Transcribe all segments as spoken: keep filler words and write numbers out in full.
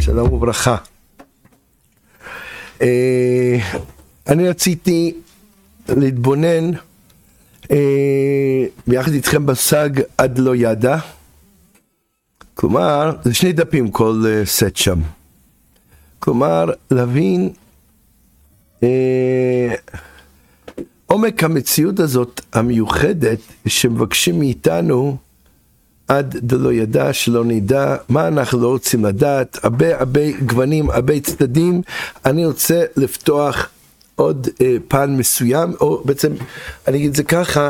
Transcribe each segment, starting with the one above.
שלום וברכה. אני רציתי להתבונן ביחד איתכם בסג עד לא ידע. כלומר, זה שני דפים כל סט שם. כלומר, להבין עומק המציאות הזאת המיוחדת שמבקשים מאיתנו עד דלא ידע, שלא נדע מה אנחנו לא רוצים לדעת, הרבה הרבה גוונים, הרבה צדדים. אני רוצה לפתוח עוד אה, פן מסוים, או בעצם אני אגיד את זה ככה,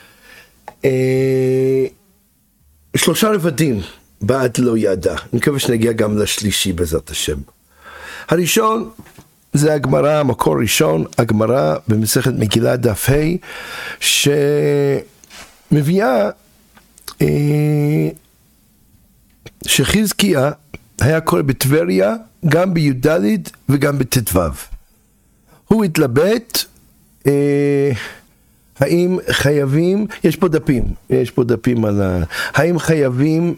אה, שלושה רבדים בעד לא ידע. אני מקווה שנגיע גם לשלישי בעזרת השם. הראשון זה הגמרא, המקור ראשון, הגמרא במסכת מגילה דף ה' שמביאה שחזקיה היה קורא בטבריה גם בי"ד וגם בט"ו. הוא התלבט האם חייבים, יש פה דפים, יש פה דפים על ה... האם חייבים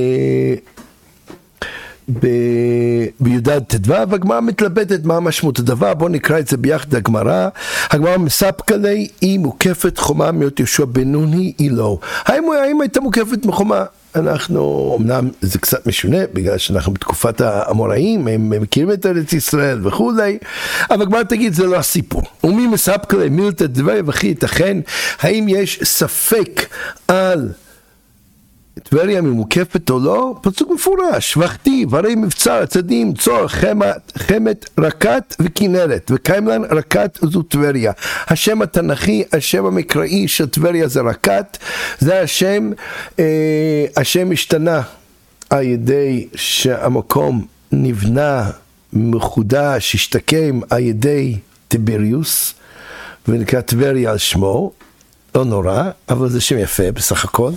בי"ד ט"ו, והגמרא מתלבטת מה משמעות הדבר. בואו נקרא את זה ביחד. הגמרא, הגמרא מספקא ליה, היא מוקפת חומה מיות יהושע בן נון היא לא. האם, האם הייתה מוקפת מחומה? אנחנו, אמנם זה קצת משונה, בגלל שאנחנו בתקופת האמוראים, הם מכירים את ארץ ישראל וכולי, אבל הגמרא תגיד, זה לא הסיפור. ומי מספקא ליה מילתא דטבריה וכי ייתכן, האם יש ספק על טבריה ממוקפת או לא? פסוק מפורש, וכתיב, הרי מבצר הצדים, צור, חמת, חמת, רקת וכנרת, וקיים לן רקת זו טבריה. השם התנ"כי, השם המקראי של טבריה זה רקת, זה השם, אה, השם השתנה על ידי שהמקום נבנה, מחודש, השתקם על ידי טיבריוס, ונקרא טבריה על שמו, לא נורא, אבל זה שם יפה בסך הכל.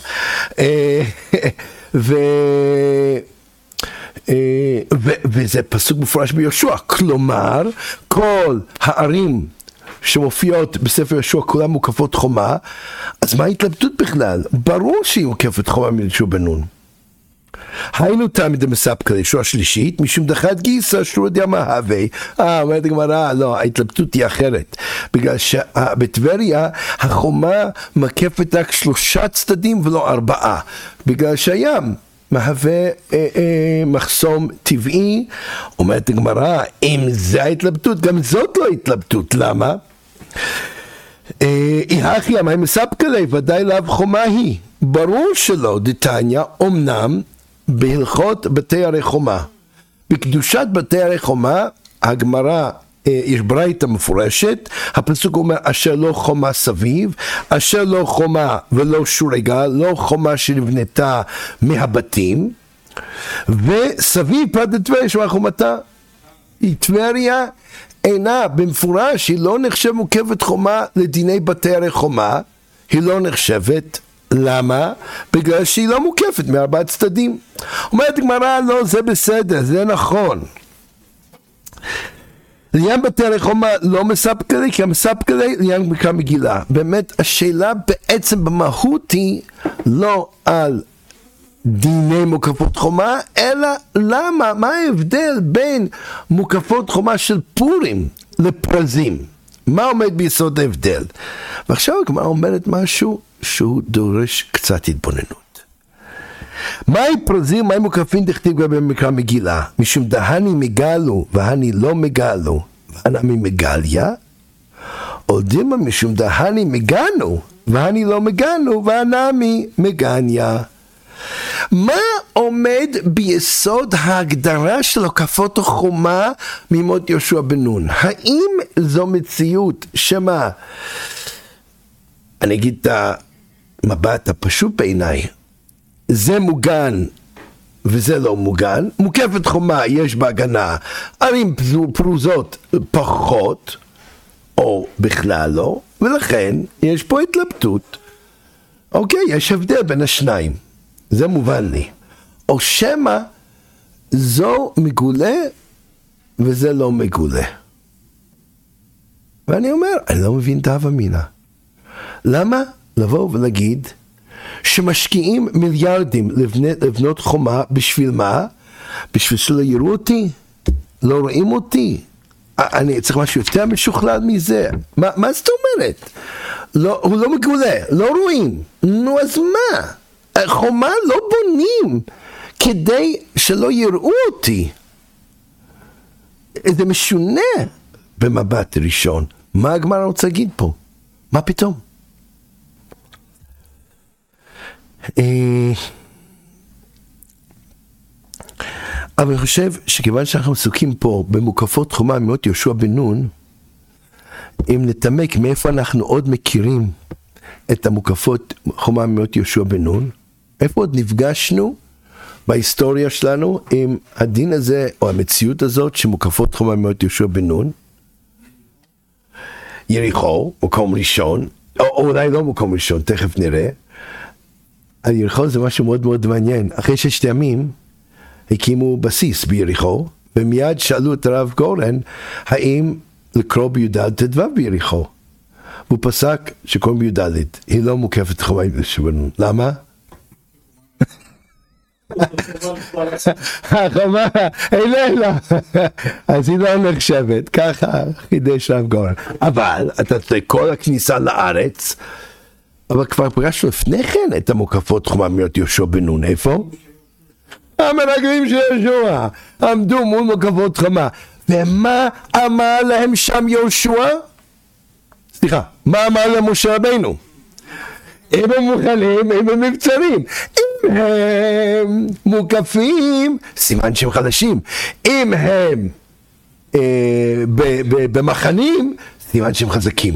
ו... וזה פסוק מפורש ביהושע, כלומר כל הערים שמופיעות בספר יהושע כולן מוקפות חומה. אז מה ההתלבטות בכלל? ברור שהיא מוקפת חומה מיהושע בן נון. היינו תמיד מספקא ליה, שורה שלישית, משום דחת גיסא שהוא יודע מה הווה. אה, אומרת הגמרא, לא, ההתלבטות היא אחרת, בגלל שבטבריה החומה מקפת רק שלושה צדדים ולא ארבעה, בגלל שהים מהווה אה, אה, מחסום טבעי. אומרת הגמרא, אם זה ההתלבטות, גם זאת לא התלבטות. למה? איהכי אמי מספקא ליה, ודאי לאו חומה היא. ברור שלא, דתניא, אמנם בהלכות בתי הרי חומה, בקדושת בתי הרי חומה, הגמרא, יש ברייתא מפורשת, הפסוק אומר אשר לא חומה סביב, אשר לא חומה ולא שורגה, לא חומה שנבנתה מהבתים, וסביב פרט טבריה שמה חומתה. טבריה אינה במפורש, היא לא נחשבת מוקפת חומה לדיני בתי הרי חומה, היא לא נחשבת. למה? בגלל שהיא לא מוקפת מארבעה צדדים. אומרת הגמרא, לא, זה בסדר, זה נכון. לעניין בתי הרי חומה לא מספקא ליה, כי המספקא ליה לעניין מקרא מגילה. באמת השאלה בעצם במהות היא לא על דיני מוקפות חומה, אלא למה, מה ההבדל בין מוקפות חומה של פורים לפרזים? מה עומד ביסוד ההבדל? ועכשיו הגמרא אומרת משהו שהוא דורש קצת התבוננות. מהי פרזים, מהי מוקפים דכתיב גם במקרא מגילה? משום דהני מגלו והני לא מגלו והנמי מגליה, או דימה משום דהני מגנו והני לא מגנו והנמי מגניה. מה עומד ביסוד ההגדרה של הקפות החומה ממות יהושע בן נון? האם זו מציאות שמה, אני אגיד את המבט הפשוט בעיניי, זה מוגן וזה לא מוגן, מוקפת חומה יש בהגנה, ערים פרוזות פחות או בכלל לא, ולכן יש פה התלבטות. אוקיי, יש הבדל בין השניים, זה מובן לי. או שמה זו מגולה וזה לא מגולה. ואני אומר, אני לא מבין את ההווה אמינא. למה לבוא ולהגיד שמשקיעים מיליארדים לבנות, לבנות חומה, בשביל מה? בשביל שלא יראו אותי? לא רואים אותי? אני צריך משהו יותר משוכלל מזה? מה, מה זאת אומרת? לא, הוא לא מגולה, לא רואים. נו, אז מה? חומה לא בונים כדי שלא יראו אותי. זה משונה במבט ראשון. מה הגמרא רוצה להגיד פה? מה פתאום? אבל אני חושב שכיוון שאנחנו עסוקים פה במוקפות חומה מאות יהושע בן נון, אם נתמק מאיפה אנחנו עוד מכירים את המוקפות חומה מאות יהושע בן נון, איפה עוד נפגשנו בהיסטוריה שלנו עם הדין הזה או המציאות הזאת שמוקפות חומה מאות יהושע בן נון? יריחו, מקום ראשון, או, או אולי לא מקום ראשון, תכף נראה. על יריחו זה משהו מאוד מאוד מעניין. אחרי ששת ימים הקימו בסיס ביריחו, ומיד שאלו את הרב גורן האם לקרוא בי"ד ט"ו ביריחו. והוא פסק שקוראים בי"ד, היא לא מוקפת חומה מאות יהושע בן נון. למה? החומה איננה, אז היא לא נחשבת, ככה חידש רב גורן. אבל אתה תראה כל הכניסה לארץ, אבל כבר פגשנו לפני כן את המוקפות חומה מאות יהושע בן נון. איפה? המרגלים של יהושע עמדו מול מוקפות חומה, ומה אמר להם שם יהושע? סליחה, מה אמר להם משה רבינו? אם הם מוכנים, אם הם מבצרים. אם הם מוקפים, סימן שהם חלשים. אם הם אה, ב- ב- במחנים, סימן שהם חזקים.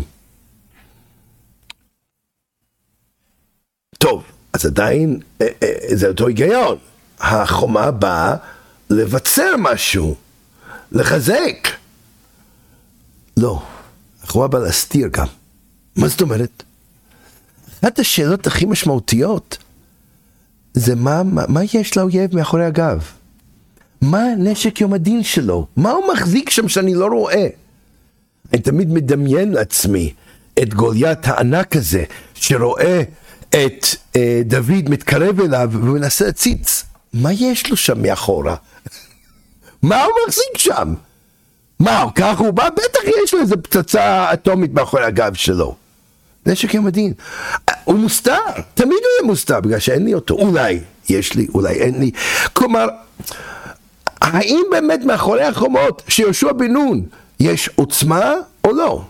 טוב, אז עדיין אה, אה, זה אותו היגיון. החומה באה לבצר משהו, לחזק. לא, החומה באה להסתיר גם. מה זאת אומרת? אחת השאלות הכי משמעותיות זה מה, מה, מה יש לאויב מאחורי הגב? מה נשק יום הדין שלו? מה הוא מחזיק שם שאני לא רואה? אני תמיד מדמיין לעצמי את גוליית הענק הזה שרואה את אה, דוד מתקרב אליו ומנסה להציץ. מה יש לו שם מאחורה? מה הוא מחזיק שם? מה, כך הוא בא? בטח יש לו איזו פצצה אטומית מאחורי הגב שלו. נשק יום הדין. הוא מוסתר, תמיד הוא יהיה מוסתר, בגלל שאין לי אותו. אולי יש לי, אולי אין לי. כלומר, האם באמת מאחורי החומות שיהושע בן נון יש עוצמה או לא?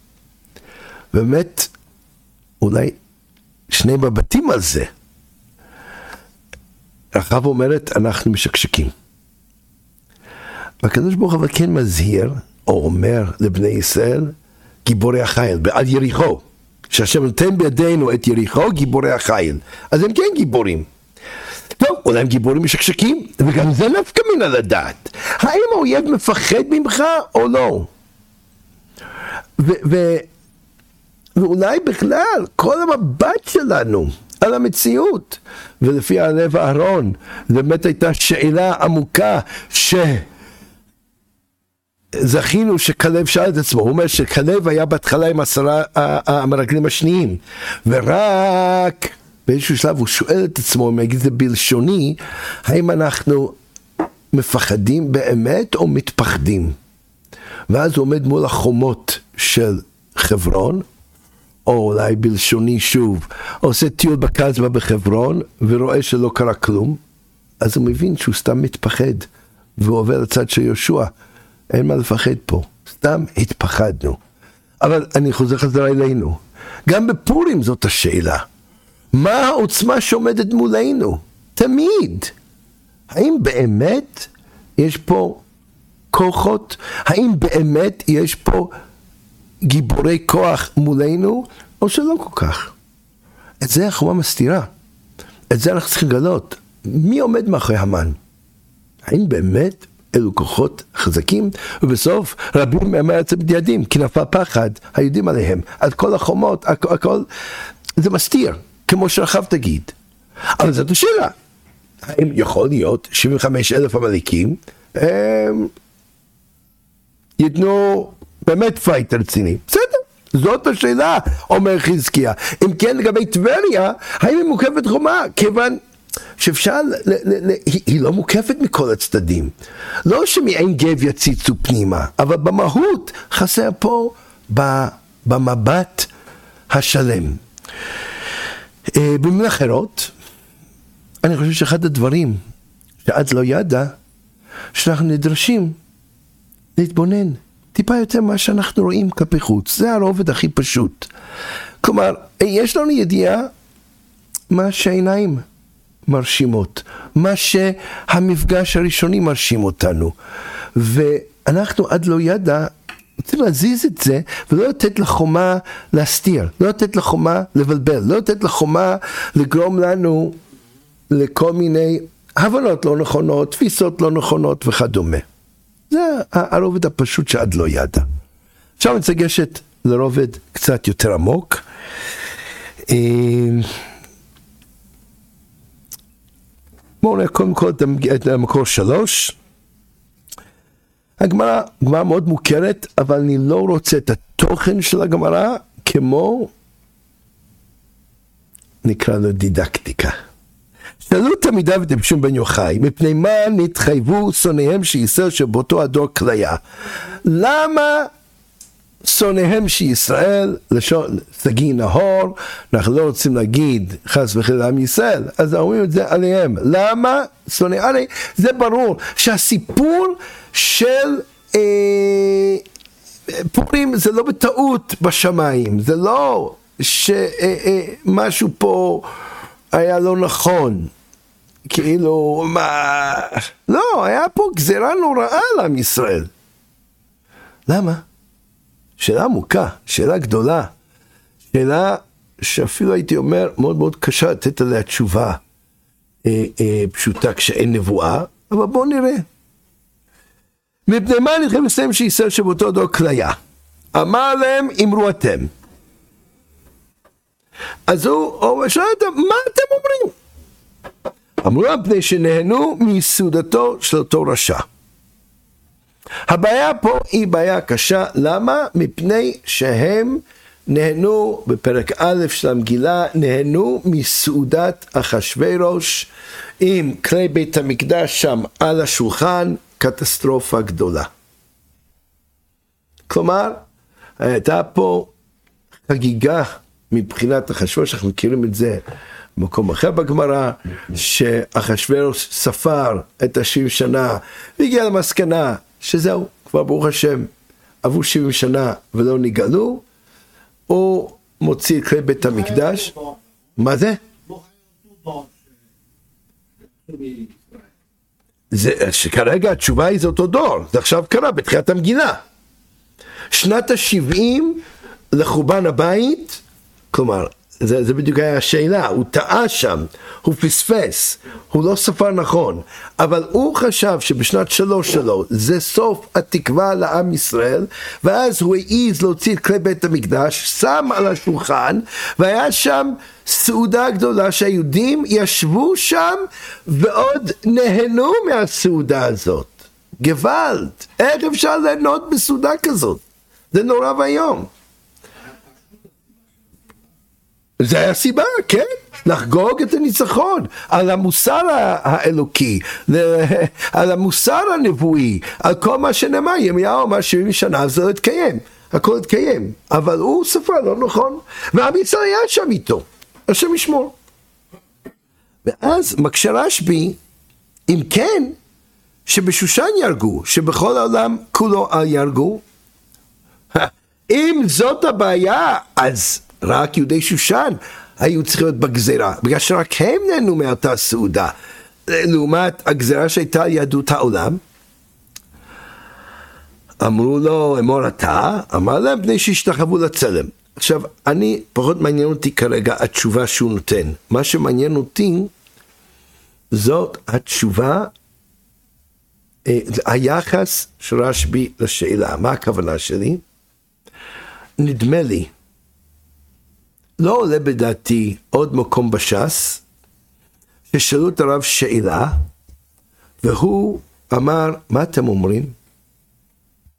באמת, אולי שני מבטים על זה. רחב אומרת, אנחנו משקשקים. והקדוש ברוך הוא כן מזהיר, או אומר לבני ישראל, גיבורי החיל, על יריחו. שהשם נותן בידינו את יריחו, גיבורי החיל. אז הם כן גיבורים. טוב, אולי הם גיבורים משקשקים, וגם זה נפקא מן לדעת. האם האויב מפחד ממך או לא? ו- ו- ואולי בכלל, כל המבט שלנו על המציאות, ולפי הלב הארון, באמת הייתה שאלה עמוקה ש... זכינו שכלב שאל את עצמו, הוא אומר שכלב היה בהתחלה עם עשרה המרגלים השניים, ורק באיזשהו שלב הוא שואל את עצמו, אם יגיד זה בלשוני, האם אנחנו מפחדים באמת או מתפחדים? ואז הוא עומד מול החומות של חברון, או אולי בלשוני שוב, עושה טיול בקזבה בחברון, ורואה שלא קרה כלום, אז הוא מבין שהוא סתם מתפחד, והוא עובר לצד של יהושע. אין מה לפחד פה, סתם התפחדנו. אבל אני חוזר חזרה אלינו. גם בפורים זאת השאלה. מה העוצמה שעומדת מולנו? תמיד. האם באמת יש פה כוחות? האם באמת יש פה גיבורי כוח מולנו? או שלא כל כך? את זה החומה מסתירה. את זה אנחנו צריכים לגלות. מי עומד מאחורי המן? האם באמת אלו כוחות חזקים? ובסוף רבים מהם ארץ בדידים, כי נפל פחד היהודים עליהם. על כל החומות, הכל, הכל זה מסתיר, כמו שרחב תגיד. אבל זאת השאלה. האם יכול להיות שבעים וחמישה אלף עמלקים הם ייתנו באמת פייט רציני? בסדר, זאת השאלה, אומר חזקיה. אם כן, לגבי טבריה, האם היא מוקפת חומה? כיוון שאפשר, ל, ל, ל, היא, היא לא מוקפת מכל הצדדים. לא שמעין גב יציצו פנימה, אבל במהות חסר פה ב, במבט השלם. במילים אחרות, אני חושב שאחד הדברים שעד לא ידע, שאנחנו נדרשים להתבונן טיפה יותר מה שאנחנו רואים כלפי חוץ. זה הרובד הכי פשוט. כלומר, יש לנו ידיעה מה שהעיניים מרשימות, מה שהמפגש הראשוני מרשים אותנו, ואנחנו עד לא ידע רוצים להזיז את זה ולא לתת לחומה להסתיר, לא לתת לחומה לבלבל, לא לתת לחומה לגרום לנו לכל מיני הבנות לא נכונות, תפיסות לא נכונות וכדומה. זה הרובד הפשוט שעד לא ידע. עכשיו נצגשת לרובד קצת יותר עמוק. בואו נראה קודם כל את המקור שלוש. הגמרא, גמרא מאוד מוכרת, אבל אני לא רוצה את התוכן של הגמרא כמו, נקרא לו דידקטיקה. שאלו תלמידיו את רבי שמעון בן יוחאי, מפני מה נתחייבו שונאיהם של ישראל שבאותו הדור כליה? למה שונאיהם של ישראל, לשון סגי נהור, אנחנו לא רוצים להגיד חס וחלילה עם ישראל, אז אומרים את זה עליהם. למה שונאי עלי? זה ברור שהסיפור של אה, פורים זה לא בטעות בשמיים, זה לא שמשהו אה, אה, פה היה לא נכון, כאילו מה, לא, היה פה גזירה נוראה לעם ישראל. למה? שאלה עמוקה, שאלה גדולה, שאלה שאפילו הייתי אומר מאוד מאוד קשה לתת עליה תשובה אה, אה, פשוטה כשאין נבואה, אבל בואו נראה. מפני מה נלחם לסיים שישראל שבאותו דור כליה? אמר להם אמרו אתם. אז הוא שואל אותם, מה אתם אומרים? אמרו מפני שנהנו מיסודתו של אותו רשע. הבעיה פה היא בעיה קשה. למה? מפני שהם נהנו בפרק א' של המגילה, נהנו מסעודת אחשוורוש עם כלי בית המקדש שם על השולחן, קטסטרופה גדולה. כלומר, הייתה פה חגיגה מבחינת אחשוורוש, אנחנו מכירים את זה במקום אחר בגמרא, שאחשוורוש ספר את ה-שבעים שנה, והגיע למסקנה שזהו, כבר ברוך השם, עברו שבעים שנה ולא נגאלו, הוא מוציא את כלי בית המקדש. מה זה? זה שכרגע התשובה היא זה אותו דור, זה עכשיו קרה בתחילת המגילה. שנת ה-שבעים לחורבן הבית, כלומר, זה, זה בדיוק היה השאלה, הוא טעה שם, הוא פספס, הוא לא ספר נכון, אבל הוא חשב שבשנת שלוש שלו זה סוף התקווה לעם ישראל, ואז הוא העיז להוציא את כלי בית המקדש, שם על השולחן, והיה שם סעודה גדולה שהיהודים ישבו שם ועוד נהנו מהסעודה הזאת. גוואלד, איך אפשר ליהנות בסעודה כזאת? זה נורא והיום. זה היה סיבה, כן? לחגוג את הניצחון על המוסר האלוקי, על המוסר הנבואי, על כל מה שנאמר. ירמיהו אמר שבעים שנה זה לא התקיים, הכל התקיים, אבל הוא ספר לא נכון, ועם ישראל היה שם איתו, השם ישמור. ואז מקשה רשב"י, אם כן, שבשושן ירגו, שבכל העולם כולו ירגו, אם זאת הבעיה, אז רק יהודי שושן היו צריכים להיות בגזירה, בגלל שרק הם נהנו מאותה סעודה, לעומת הגזירה שהייתה על יהדות העולם. אמרו לו, אמור אתה, אמר להם בני שהשתחוו לצלם. עכשיו, אני, פחות מעניין אותי כרגע התשובה שהוא נותן. מה שמעניין אותי, זאת התשובה, היחס של רשב"י לשאלה. מה הכוונה שלי? נדמה לי, לא עולה בדעתי עוד מקום בש"ס, ששאלו את הרב שאלה, והוא אמר, מה אתם אומרים?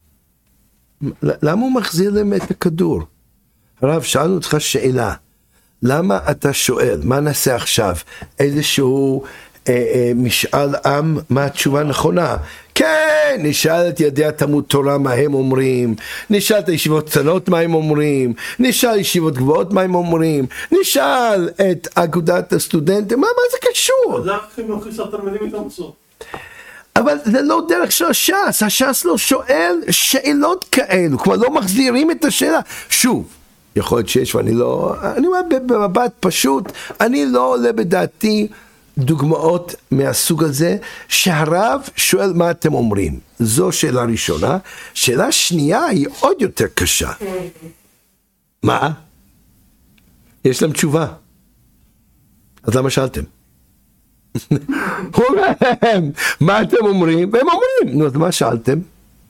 למה הוא מחזיר להם את הכדור? הרב, שאלנו אותך שאלה, למה אתה שואל? מה נעשה עכשיו? איזשהו אה, אה, משאל עם, מה התשובה נכונה? כן, נשאל את ידי התלמוד תורה מה הם אומרים, נשאל את הישיבות קטנות מה הם אומרים, נשאל ישיבות גבוהות מה הם אומרים, נשאל את אגודת הסטודנטים, מה, מה זה קשור? אז למה צריכים להכניס התלמידים איתם בסוף? אבל זה לא דרך של הש"ס, הש"ס לא שואל שאלות כאלו, כלומר לא מחזירים את השאלה. שוב, יכול להיות שיש ואני לא, אני אומר במבט פשוט, אני לא עולה בדעתי דוגמאות מהסוג הזה, שהרב שואל מה אתם אומרים. זו שאלה ראשונה. שאלה שנייה היא עוד יותר קשה. מה? יש להם תשובה. אז למה שאלתם? הוא אומר להם, מה אתם אומרים? והם אומרים, נו, אז מה שאלתם?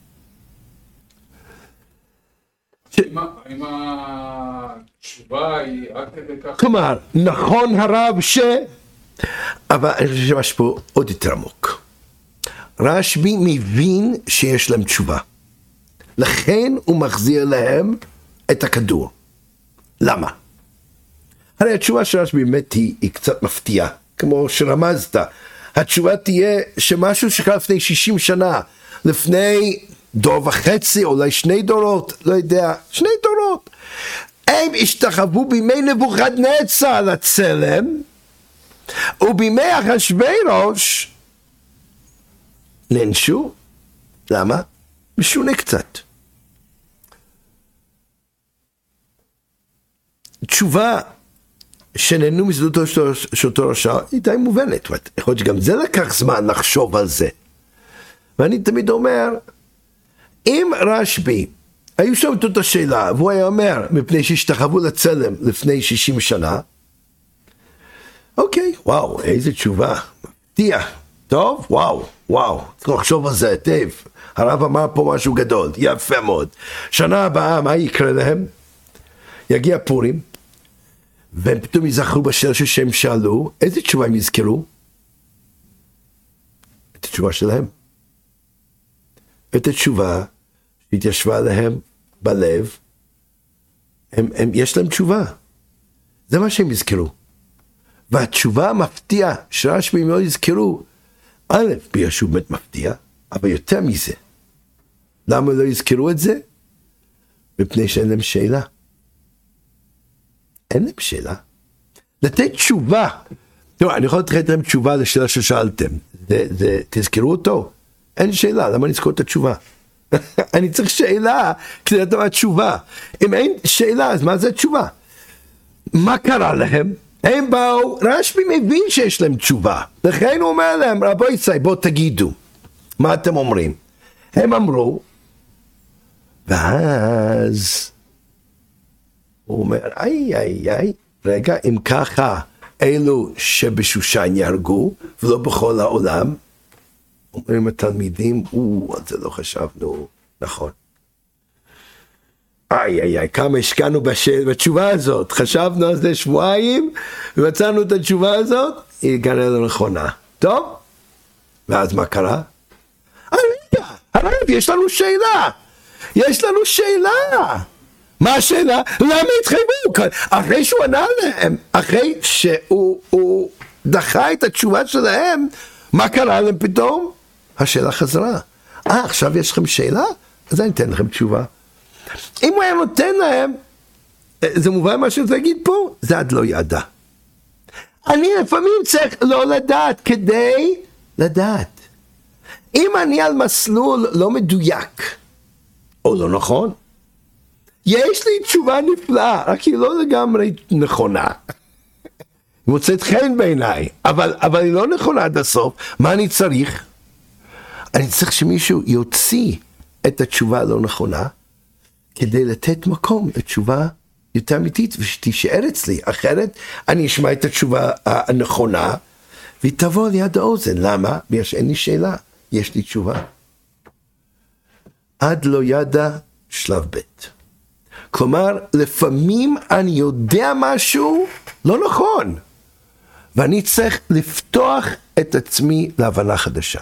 האם התשובה היא רק כדי כך? כלומר, נכון הרב ש... אבל אני חושב שמשהו פה עוד יותר עמוק. רשב"י מבין שיש להם תשובה. לכן הוא מחזיר להם את הכדור. למה? הרי התשובה של רשב"י באמת היא, היא קצת מפתיעה. כמו שרמזת, התשובה תהיה שמשהו שקרה לפני שישים שנה, לפני דור וחצי, אולי שני דורות, לא יודע, שני דורות. הם השתחוו בימי נבוכדנצר לצלם, ובימי אחשוורוש נענשו. למה? משונה קצת. תשובה שנהנו מסעודתו של אותו רשע, היא די מובנת. יכול להיות שגם זה לקח זמן לחשוב על זה. ואני תמיד אומר, אם רשב"י, היו שם את אותה שאלה, והוא היה אומר, מפני שהשתחוו לצלם לפני שישים שנה, אוקיי, וואו, איזה תשובה, מפתיע, טוב, וואו, וואו, צריך לחשוב על זה היטב. הרב אמר פה משהו גדול, יפה מאוד. שנה הבאה, מה יקרה להם? יגיע פורים, והם פתאום יזכרו בשאלה שהם שאלו, איזה תשובה הם יזכרו? את התשובה שלהם. את התשובה שהתיישבה להם בלב, הם, הם, יש להם תשובה. זה מה שהם יזכרו. והתשובה המפתיעה שרשב"י לא יזכרו, א', בגלל שהוא באמת מפתיע, אבל יותר מזה. למה לא יזכרו את זה? מפני שאין להם שאלה. אין להם שאלה. לתת תשובה. תראו, אני יכול לתת לכם תשובה לשאלה ששאלתם. זה, זה, תזכרו אותו? אין שאלה, למה נזכור את התשובה? אני צריך שאלה כדי לדעת התשובה. אם אין שאלה, אז מה זה התשובה? מה קרה להם? הם באו, רשב"י מבין שיש להם תשובה. לכן הוא אומר להם, רבו יצאי, בואו תגידו. מה אתם אומרים? הם אמרו, ואז הוא אומר, איי, איי, איי, רגע, אם ככה, אלו שבשושן יהרגו, ולא בכל העולם, אומרים התלמידים, או, על זה לא חשבנו, נכון. איי, איי, איי, כמה השקענו בתשובה הזאת, חשבנו על זה שבועיים, ומצאנו את התשובה הזאת, היא כנראה לא נכונה. טוב? ואז מה קרה? רגע, הרב, יש לנו שאלה. יש לנו שאלה. מה השאלה? למה התחייבו? אחרי שהוא ענה להם, אחרי שהוא דחה את התשובה שלהם, מה קרה להם פתאום? השאלה חזרה. אה, עכשיו יש לכם שאלה? אז אני אתן לכם תשובה. אם הוא היה נותן להם, זה מובן מה שאני רוצה להגיד פה, זה עד לא ידע. אני לפעמים צריך לא לדעת כדי לדעת. אם אני על מסלול לא מדויק, או לא נכון, יש לי תשובה נפלאה, רק היא לא לגמרי נכונה. היא מוצאת חן בעיניי, אבל, אבל היא לא נכונה עד הסוף. מה אני צריך? אני צריך שמישהו יוציא את התשובה הלא נכונה, כדי לתת מקום לתשובה יותר אמיתית, ושתישאר אצלי. אחרת אני אשמע את התשובה הנכונה, והיא תבוא ליד האוזן. למה? בגלל שאין לי שאלה, יש לי תשובה. עד לא ידע שלב ב'. כלומר, לפעמים אני יודע משהו לא נכון, ואני צריך לפתוח את עצמי להבנה חדשה.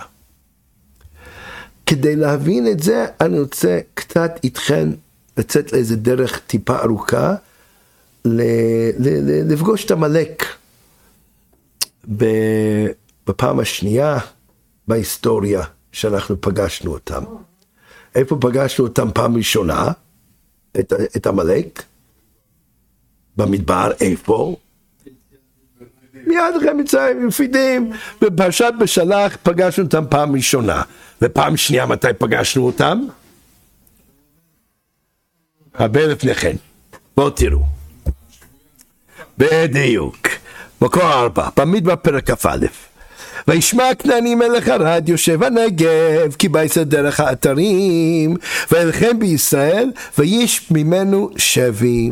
כדי להבין את זה, אני רוצה קצת איתכן לצאת לאיזה דרך טיפה ארוכה, ל- ל- ל- לפגוש את עמלק בפעם השנייה בהיסטוריה שאנחנו פגשנו אותם. איפה פגשנו אותם פעם ראשונה? את, את עמלק? במדבר, איפה? מיד אחרי מצרים, מפידים, בפרשת בשלח פגשנו אותם פעם ראשונה. ופעם שנייה מתי פגשנו אותם? הרבה לפני כן. בואו תראו. בדיוק. מקור ארבע, במדבר פרק כ"א. וישמע הכנעני מלך ערד יושב הנגב, כי בייסר דרך האתרים, וילחם בישראל, ויש ממנו שבי.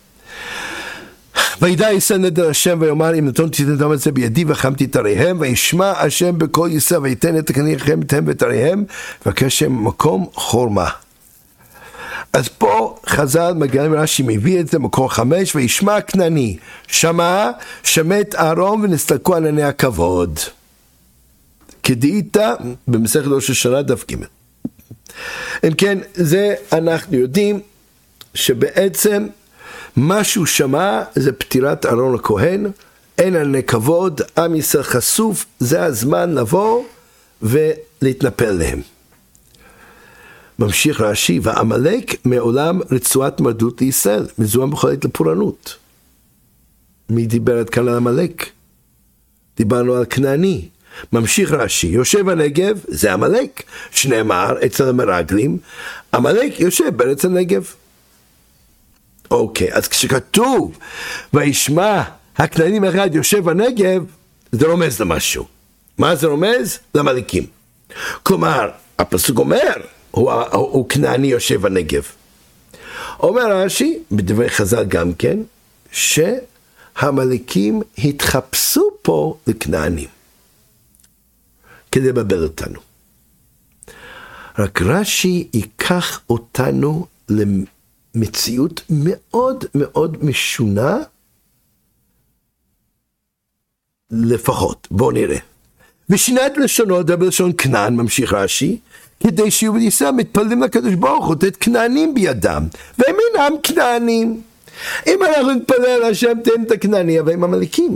וידע ישראל נדר השם ויאמר אם נתון תיתן את זה בידי וחמתי את עריהם, וישמע השם בכל ישראל ויתן את הכנענים אתם ואת עריהם, ובקש שם מקום חורמה. אז פה חז"ל מגלים רש"י מביא את זה מקור חמש, וישמע הכנעני שמע שמת אהרון ונסתלקו ענני הכבוד, כדאית במסכת ראש השנה דף ג'. אם כן, זה אנחנו יודעים שבעצם מה שהוא שמע זה פטירת אהרון הכהן, אין ענני כבוד, עם ישראל חשוף, זה הזמן לבוא ולהתנפל להם. ממשיך רש"י, ועמלק מעולם רצועת מרדות לישראל, מזוהם בחולת לפורענות. מי דיבר כאן על עמלק? דיברנו על כנעני. ממשיך רש"י, יושב הנגב, זה עמלק, שנאמר אצל המרגלים, עמלק יושב בארץ הנגב. אוקיי, אז כשכתוב, וישמע הכנעני אחד יושב הנגב, זה רומז למשהו. מה זה רומז? לעמלקים. כלומר, הפסוק אומר, הוא, הוא, הוא כנעני יושב הנגב. אומר רש"י, בדברי חז"ל גם כן, שהעמלקים התחפשו פה לכנענים, כדי לבלבל אותנו. רק רש"י ייקח אותנו למציאות מאוד מאוד משונה, לפחות. בואו נראה. ושינה את לשונו, דבר לשון כנען, ממשיך רש"י, כדי שיהיו בישראל מתפללים לקדוש ברוך הוא, תת כנענים בידם, והם אינם כנענים. אם אנחנו נתפלל השם תן את הכנעני, אבל הם עמלקים.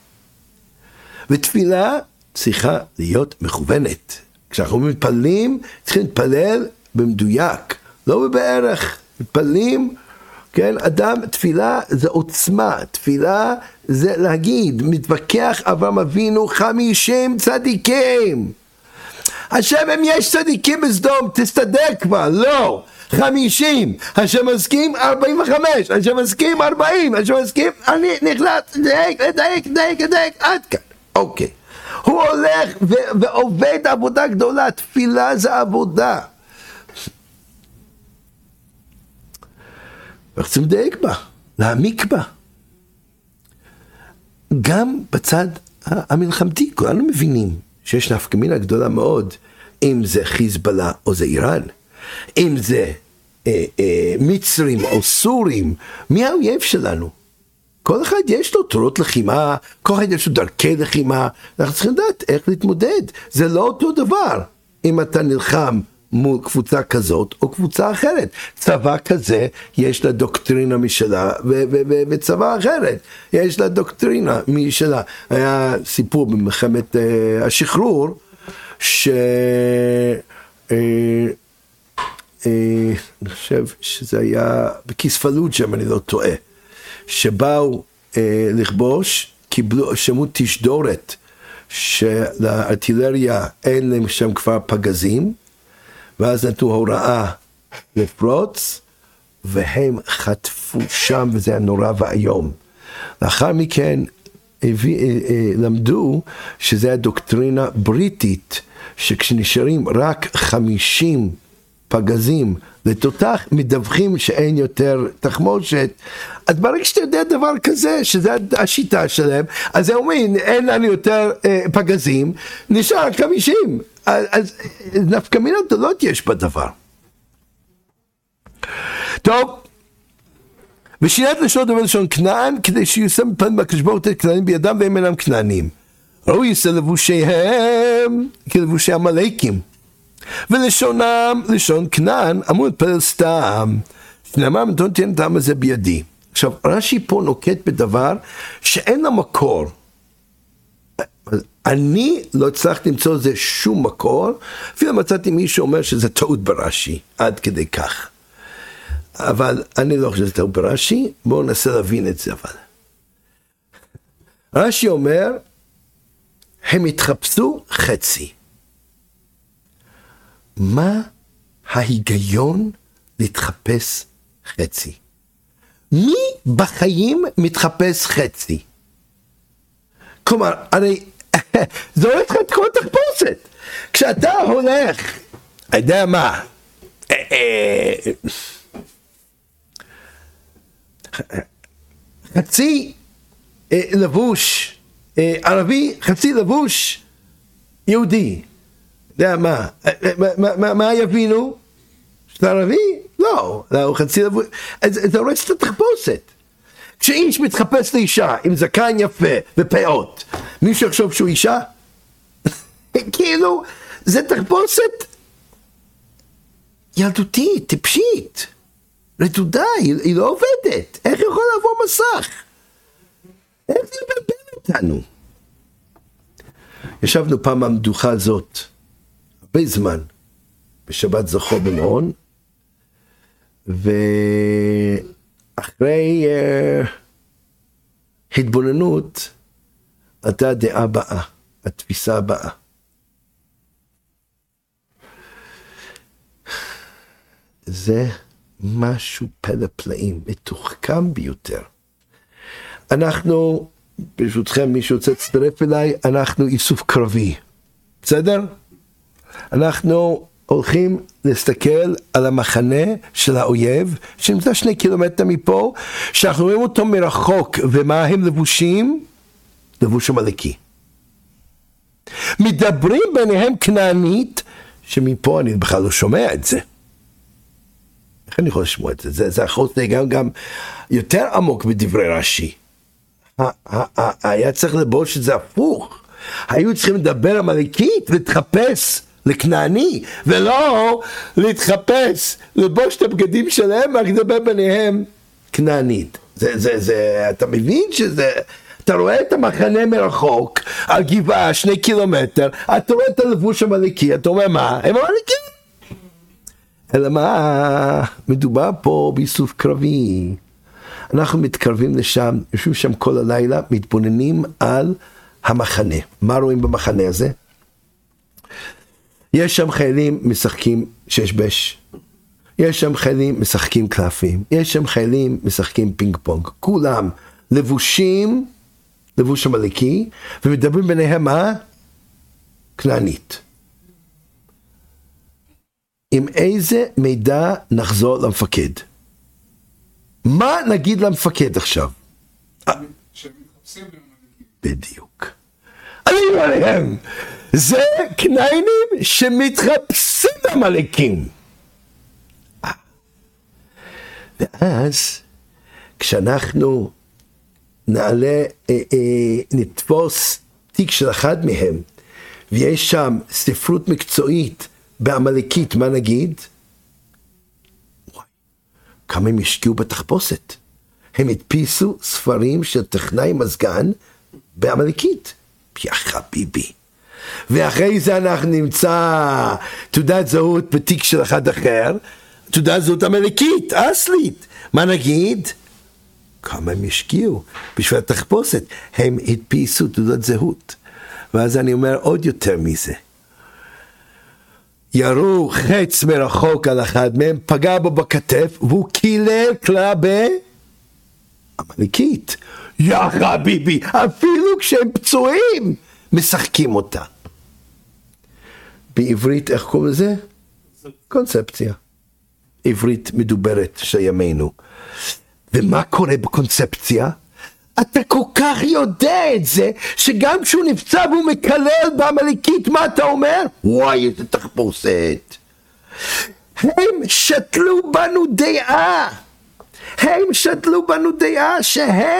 ותפילה צריכה להיות מכוונת. כשאנחנו מתפללים, צריכים להתפלל במדויק, לא בערך. מתפללים, כן, אדם, תפילה זה עוצמה, תפילה זה להגיד, מתווכח אברהם אבינו חמישים צדיקים. השם אם יש צדיקים בסדום, תסתדר כבר, לא, חמישים, השם מסכים ארבעים וחמש, השם מסכים ארבעים, השם מסכים, אני נחלט, דייק, דייק, דייק, דייק, עד כאן, אוקיי. הוא הולך ו- ועובד עבודה גדולה, תפילה זה עבודה. אנחנו צריכים לדייק בה, להעמיק בה. גם בצד המלחמתי, כולנו מבינים שיש נפקא מינה גדולה מאוד, אם זה חיזבאללה או זה איראן, אם זה אה, אה, מצרים או סורים, מי האויב שלנו? כל אחד יש לו תורות לחימה, כל אחד יש לו דרכי לחימה, אנחנו צריכים לדעת איך להתמודד, זה לא אותו דבר, אם אתה נלחם מול קבוצה כזאת או קבוצה אחרת. צבא כזה יש לה דוקטרינה משלה, ו- ו- ו- וצבא אחרת יש לה דוקטרינה משלה. היה סיפור במלחמת uh, השחרור, ש... Uh, uh, אני חושב שזה היה בכיס פלוג'ה, אם אני לא טועה, שבאו uh, לכבוש, קיבלו, שמעו תשדורת, שלארטילריה אין להם שם כבר פגזים, ואז נתנו הוראה לפרוץ, והם חטפו שם, וזה היה נורא והיום. לאחר מכן הביא, למדו שזה הדוקטרינה בריטית, שכשנשארים רק חמישים פגזים לתותח, מדווחים שאין יותר תחמושת. אז ברגע שאתה יודע דבר כזה, שזה השיטה שלהם, אז הם אומרים, אין לנו יותר אה, פגזים, נשאר חמישים. אז, אז נפקא מינה גדולות יש בדבר. טוב, ושינת לשון דבר לשון כנען, כדי שיושם פן בקשבור את כנענים בידם, והם אינם כנענים. ראו יעשה לבושיהם, כלבושי עמלקים. ולשונם, לשון כנען, אמרו להתפלל סתם, שנאמר מתון תהיה את העם הזה בידי. עכשיו, רש"י פה נוקט בדבר שאין לה מקור. אני לא הצלחתי למצוא לזה שום מקור, אפילו מצאתי מי שאומר שזה טעות ברש"י, עד כדי כך. אבל אני לא חושב שזה טעות ברש"י, בואו ננסה להבין את זה אבל. רש"י אומר, הם התחפשו חצי. מה ההיגיון להתחפש חצי? מי בחיים מתחפש חצי? כלומר, הרי זה הולך את כל תחפושת. כשאתה הולך, אני יודע מה, חצי לבוש ערבי, חצי לבוש יהודי, יודע מה, מה, מה יבינו? שאתה ערבי? לא, לא, חצי לבוש, זה הולך את התחפושת. כשאיש מתחפש לאישה עם זקן יפה ופאות, מישהו יחשוב שהוא אישה? כאילו, זה תחפושת ילדותית, טיפשית, רדודה, היא, היא לא עובדת. איך יכול לעבור מסך? איך זה מבלבל אותנו? ישבנו פעם המדוכה הזאת, הרבה זמן, בשבת זכור במעון, ואחרי uh, התבוננות, הייתה הדעה הבאה, התפיסה הבאה. זה משהו פלא פלאים, מתוחכם ביותר. אנחנו, ברשותכם, מי שרוצה להצטרף אליי, אנחנו איסוף קרבי. בסדר? אנחנו הולכים להסתכל על המחנה של האויב, שנמצא שני קילומטר מפה, שאנחנו רואים אותו מרחוק, ומה הם לבושים? לבוש עמלקי. מדברים ביניהם כנענית, שמפה אני בכלל לא שומע את זה. איך אני יכול לשמוע את זה? זה, זה יכול להיות גם, גם יותר עמוק בדברי רש"י. היה צריך לבוש את זה הפוך. היו צריכים לדבר עמלקית ולהתחפש לכנעני, ולא להתחפש, לבוש את הבגדים שלהם, רק לדבר ביניהם כנענית. זה, זה, זה, אתה מבין שזה, אתה רואה את המחנה מרחוק, על גבעה, שני קילומטר, אתה רואה את הלבוש עמלקי, אתה אומר מה? הם עמלקים. אלא מה? מדובר פה באיסוף קרבי. אנחנו מתקרבים לשם, יושבים שם כל הלילה, מתבוננים על המחנה. מה רואים במחנה הזה? יש שם חיילים משחקים ששבש. יש שם חיילים משחקים קלפים. יש שם חיילים משחקים פינג פונג. כולם לבושים, לבוש עמלקי, ומדברים ביניהם מה? כנענית. עם איזה מידע נחזור למפקד? מה נגיד למפקד עכשיו? בדיוק. אני אומר להם, זה כנענים שמתחפשים לעמלקים. ואז, כשאנחנו נעלה, אה, אה, נתפוס תיק של אחד מהם, ויש שם ספרות מקצועית בעמלקית, מה נגיד? וואי, כמה הם השקיעו בתחפושת. הם הדפיסו ספרים של טכנאי מזגן בעמלקית. יא חביבי. ואחרי זה אנחנו נמצא תעודת זהות בתיק של אחד אחר, תעודת זהות עמלקית, אסלית. מה נגיד? כמה הם השקיעו בשביל התחפושת. הם הדפיסו תעודת זהות. ואז אני אומר עוד יותר מזה. ירו חץ מרחוק על אחד מהם, פגע בו בכתף, והוא קילל כלה בעמלקית. יא חביבי, אפילו כשהם פצועים, משחקים אותה. בעברית, איך קוראים לזה? קונספציה. עברית מדוברת של ימינו. ומה קורה בקונספציה? אתה כל כך יודע את זה, שגם כשהוא נפצע והוא מקלל בעמלקית, מה אתה אומר? וואי, איזה תחפושת. הם שתלו בנו דעה. הם שתלו בנו דעה שהם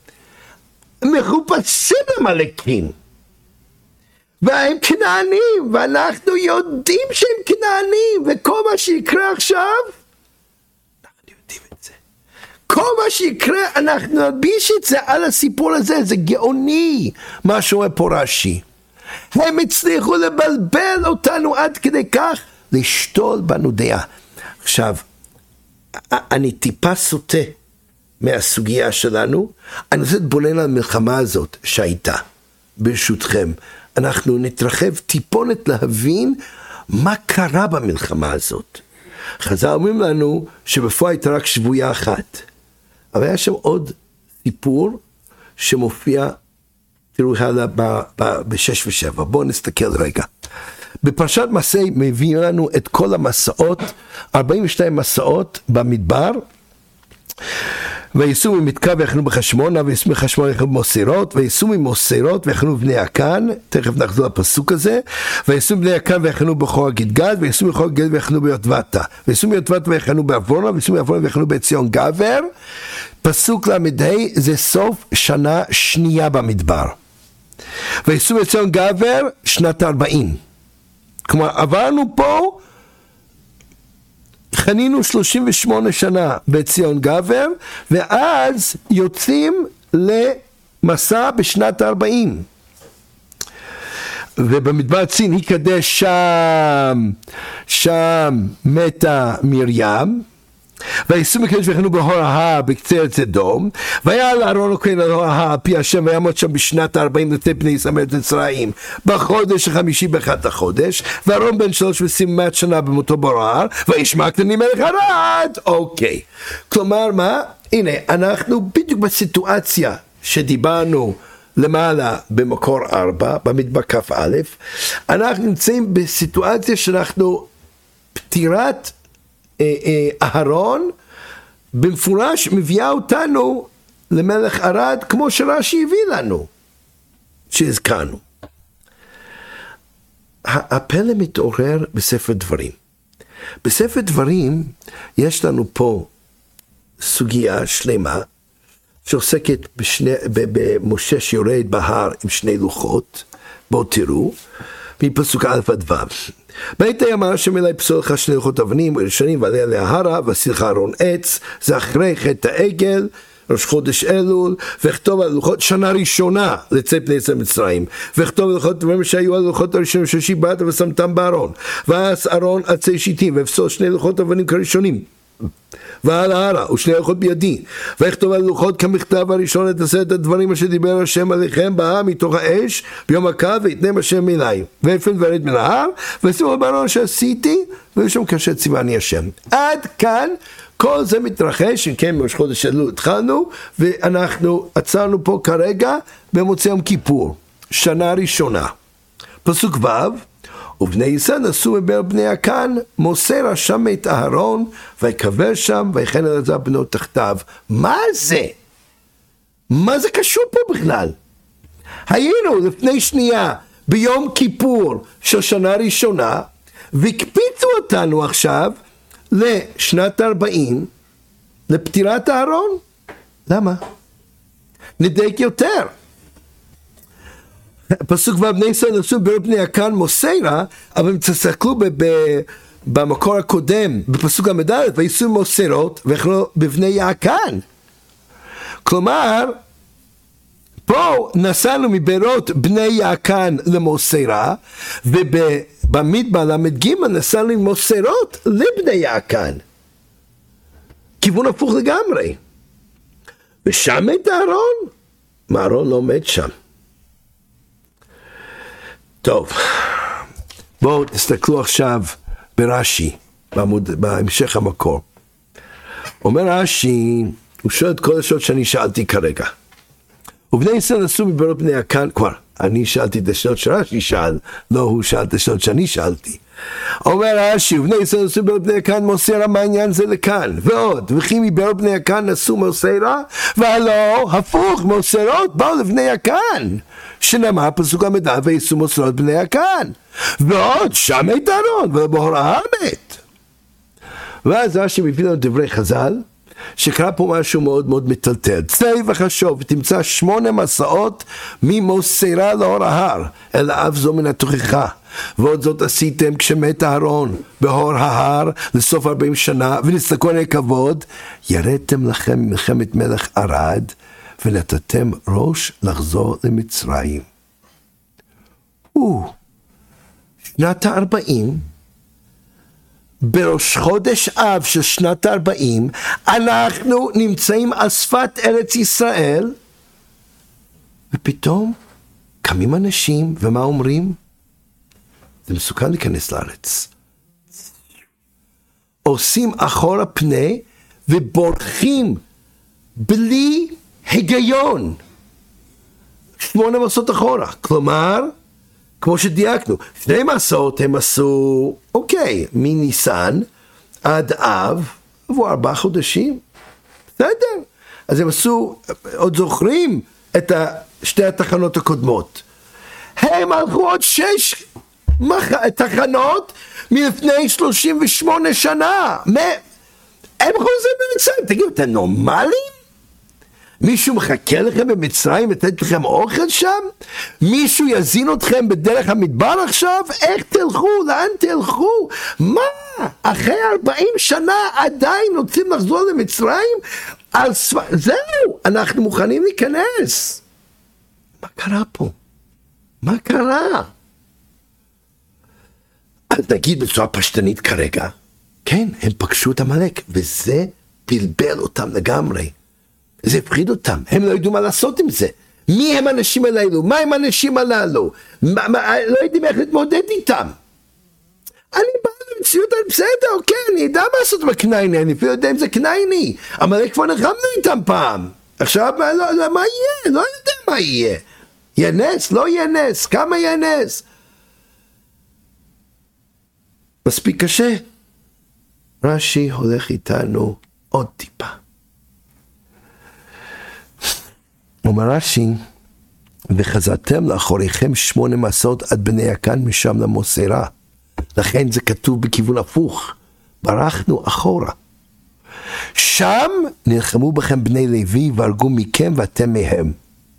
מחופשים עמלקים. והם כנענים, ואנחנו יודעים שהם כנענים, וכל מה שיקרה עכשיו, אנחנו יודעים את זה. כל כל מה שיקרה, אנחנו נלביש את זה על הסיפור הזה, זה גאוני, מה שאומר פה רש"י. הם הצליחו לבלבל אותנו עד כדי כך, לשתול בנו דעה. עכשיו, אני טיפה סוטה מהסוגיה שלנו, אני רוצה להתבונן על המלחמה הזאת שהייתה, ברשותכם. אנחנו נתרחב טיפונת להבין מה קרה במלחמה הזאת. חז"ל אומרים לנו שבפועל הייתה רק שבויה אחת, אבל היה שם עוד סיפור שמופיע, תראו הלאה בשש ושבע. בואו נסתכל רגע. בפרשת מסעי מביא לנו את כל המסעות, ארבעים ושתיים מסעות במדבר, ויסעו ממתקע ויחנו בחשמונה, ויסעו מחשמונה ויחנו במוסרות, ויסעו ממוסרות ויחנו בני עקן, תכף נחזור לפסוק הזה, ויסעו בני עקן ויחנו בחור הגדגד, ויסעו בחור הגדגד ויחנו ביוטבתה, ויסעו ביוטבתה ויחנו בעוונה, ויסעו בעוונה ויחנו בציון גבר. פסוק למ"ה זה סוף שנה שנייה במדבר. ויסעו בציון גבר שנת ארבעים. כלומר עברנו פה, חנינו שלושים ושמונה שנה בציון גבר, ואז יוצאים למסע בשנת ארבעים. ובמדבר צין יקדש שם, שם מתה מרים, ויסעו מקדש ויחנו בהור ההר בקצה ארץ אדום, ויעל אהרון הכהן על הור ההר על פי השם, ויעמוד שם בשנת ארבעים לפני פני ישראל ארץ מצרים, בחודש החמישי באחד החודש, ואהרון בן שלוש ועשרים ומאה שנה במותו בהור ההר, וישמע כנעני מלך ערד. אוקיי, כלומר מה? הנה, אנחנו בדיוק בסיטואציה שדיברנו למעלה במקור ארבע, במדבר כף א', אנחנו נמצאים בסיטואציה שאנחנו פטירת אהרון במפורש מביאה אותנו למלך ערד, כמו שרש"י הביא לנו שהזכרנו. הפלא מתעורר בספר דברים. בספר דברים יש לנו פה סוגיה שלמה שעוסקת בשני, במשה שיורד בהר עם שני לוחות. בואו תראו מפסוק א' עד ו'. בית אמר השם אלי פסול לך שני לוחות אבנים ראשונים ועלה להרה, ועשי לך ארון עץ, זה אחרי חטא העגל, ראש חודש אלול, וכתוב על לוחות שנה ראשונה לצאת פני ישראל מצרים, וכתוב על לוחות דברים שהיו על לוחות הראשונים של שיבת ושמתם בארון, ואז ארון עצי שיטים, והפסול שני לוחות אבנים כראשונים, ועל ההרה ושני לוחות בידי, ויכתוב על לוחות כמכתב הראשון את עשרת הדברים אשר דיבר השם עליכם בהר מתוך האש ביום הקו, ויתנם השם אליי, ויפן ורד מן ההר, ושימו בארון שעשיתי, ושם כאשר ציווני השם. עד כאן כל זה מתרחש. אם כן, בראש חודש אלול התחלנו, ואנחנו עצרנו פה כרגע במוצאי יום כיפור, שנה ראשונה. פסוק ו', ובני ישראל נסעו מבאר בני עקן, מוסר השם את אהרון, ויקבר שם, ויחן אלעזר בנו תחתיו. מה זה? מה זה קשור פה בכלל? היינו לפני שנייה ביום כיפור של שנה ראשונה, והקפיצו אותנו עכשיו לשנת ארבעים, לפטירת אהרון. למה? נדייק יותר. פסוק ובני ישראל נסעו מבאר בני עקן מוסרה, אבל אם תסתכלו במקור הקודם, בפסוק המד' ויסעו מוסרות ויחנו בבני יעקן. כלומר, פה נסענו מבארות בני יעקן למוסרה, ובמדבר למד ג' נסענו ממוסרות לבני יעקן. כיוון הפוך לגמרי. ושם מת אהרון? אהרון לא מת שם. טוב, בואו תסתכלו עכשיו ברש"י, בעמוד, בהמשך המקור. אומר רש"י, הוא שואל את כל השאלות שאני שאלתי כרגע. ובני ישראל נסעו מבארות בני עקן, כבר, אני שאלתי את השאלות שרש"י שאל, לא הוא שאל את השאלות שאני שאלתי. אומר רש"י, ובני ישראל נסעו מבארות בני עקן מוסרה, מה העניין זה לכאן? ועוד, וכי מבארות בני עקן נסעו מוסרה, והלא, הפוך, מוסרות באו לבני עקן. שנאמר פסוק המדע, ויסעו מוסרות בני עקן. ועוד, שם מת אהרון, ובהור ההר מת. ואז רש"י מביא לנו דברי חז"ל, שקרה פה משהו מאוד מאוד מטלטל. צא וחשוב, ותמצא שמונה מסעות ממוסרה להור ההר, אלא אף זו מן התוכחה. ועוד זאת עשיתם כשמת אהרון בהור ההר לסוף ארבעים שנה, ונסתכלו עיני כבוד, ירדתם לכם מלחמת מלך ערד, ונתתם ראש לחזור למצרים. שנת הארבעים, בראש חודש אב של שנת הארבעים, אנחנו נמצאים על שפת ארץ ישראל, ופתאום קמים אנשים, ומה אומרים? זה מסוכן להיכנס לארץ. עושים אחורה פנה, ובורחים בלי היגיון. שמונה מסעות אחורה. כלומר, כמו שדייקנו, שני מסעות הם עשו, אוקיי, מניסן עד אב, עברו ארבעה חודשים. בסדר. אז הם עשו, עוד זוכרים את שתי התחנות הקודמות. הם הלכו עוד שש תחנות מלפני שלושים ושמונה שנה. הם חוזרים במצרים. תגידו, אתם נורמלים? מישהו מחכה לכם במצרים, לתת לכם אוכל שם? מישהו יזין אתכם בדרך המדבר עכשיו? איך תלכו? לאן תלכו? מה? אחרי ארבעים שנה עדיין רוצים לחזור למצרים? על סו... זהו, אנחנו מוכנים להיכנס. מה קרה פה? מה קרה? אז נגיד בצורה פשטנית כרגע, כן, הם פגשו את המלאק, וזה בלבל אותם לגמרי. זה הפחיד אותם, הם לא ידעו מה לעשות עם זה. מי הם האנשים הללו? מה הם האנשים הללו? מה, מה, לא יודעים איך להתמודד איתם. אני בא למציאות, אני בסדר, אוקיי, אני יודע מה לעשות בקנייני, אני אפילו יודע אם זה קנייני. אבל כבר נחמנו איתם פעם. עכשיו, לא, לא, מה יהיה? לא יודע מה יהיה. ינס, לא ינס, כמה ינס? מספיק קשה. רש"י הולך איתנו עוד טיפה. אומר רש"י, וחזרתם לאחוריכם שמונה מסעות עד בני יקן משם למוסרה. לכן זה כתוב בכיוון הפוך. ברחנו אחורה. שם נלחמו בכם בני לוי והרגו מכם ואתם מהם.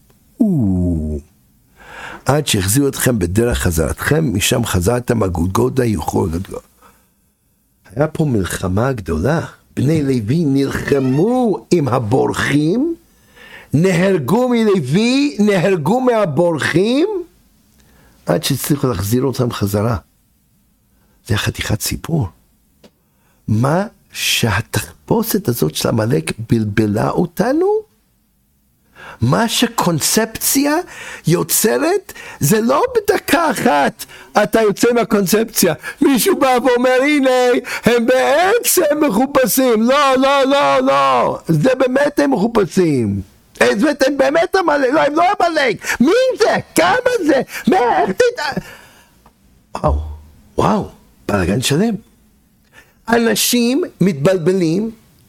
עד שהחזירו אתכם בדרך חזרתכם, משם חזרתם הגודגודה יוכל גדול. היה פה מלחמה גדולה. בני לוי נלחמו עם הבורחים, נהרגו מלוי, נהרגו מהבורחים, עד שהצליחו להחזיר אותם חזרה. זה חתיכת סיפור. מה שהתחפושת הזאת של המלאק בלבלה אותנו, מה שקונספציה יוצרת, זה לא בדקה אחת אתה יוצא מהקונספציה. מישהו בא ואומר, הנה, הם בעצם מחופשים. לא, לא, לא, לא. זה באמת הם מחופשים. הם באמת המלאק. לא, הם לא המלאק. מי זה? כמה זה? מה? איך תדע? וואו, וואו, בלגן שלם. אנשים מתבלבלים,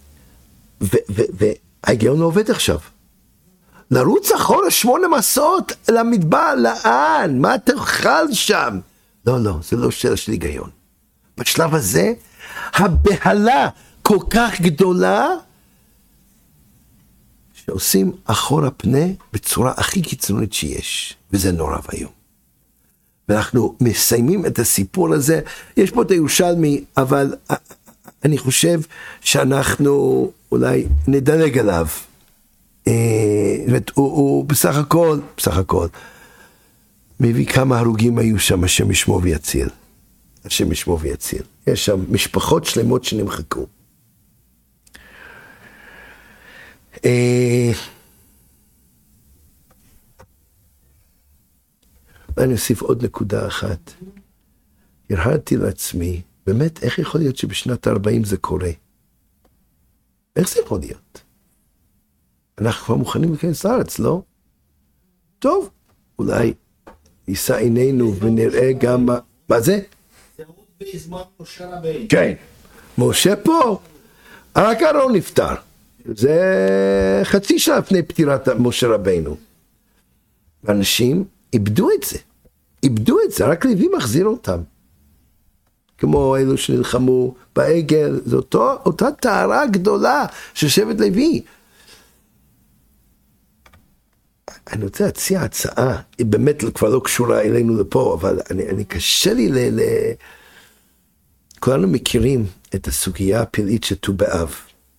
וההיגיון לא עובד עכשיו. לרוץ אחורה שמונה מסעות למדבר, לאן? מה תאכל שם? לא, לא, זה לא שאלה של היגיון. בשלב הזה, הבהלה כל כך גדולה, שעושים אחורה פנה בצורה הכי קיצונית שיש, וזה נורא והיום. ואנחנו מסיימים את הסיפור הזה, יש פה את הירושלמי, אבל אני חושב שאנחנו אולי נדלג עליו. הוא, הוא בסך הכל, בסך הכל, מביא כמה הרוגים היו שם, השם ישמור ויציל. השם ישמור ויציל. יש שם משפחות שלמות שנמחקו. אני אוסיף עוד נקודה אחת. הרהרתי לעצמי, באמת, איך יכול להיות שבשנת ארבעים זה קורה? איך זה יכול להיות? אנחנו כבר מוכנים להיכנס לארץ, לא? טוב, אולי נישא עינינו ונראה גם מה... מה זה? זה עוד בזמן משה רבינו. כן, משה פה, רק אהרון נפטר. זה חצי שעה לפני פטירת משה רבינו. ואנשים איבדו את זה. איבדו את זה, רק לוי מחזיר אותם. כמו אלו שנלחמו בעגל, זו אותו, אותה טהרה גדולה של שבט לוי. אני רוצה להציע הצעה, היא באמת כבר לא קשורה אלינו לפה, אבל אני, אני קשה לי ל... ל... כולנו מכירים את הסוגיה הפלאית של ט"ו באב.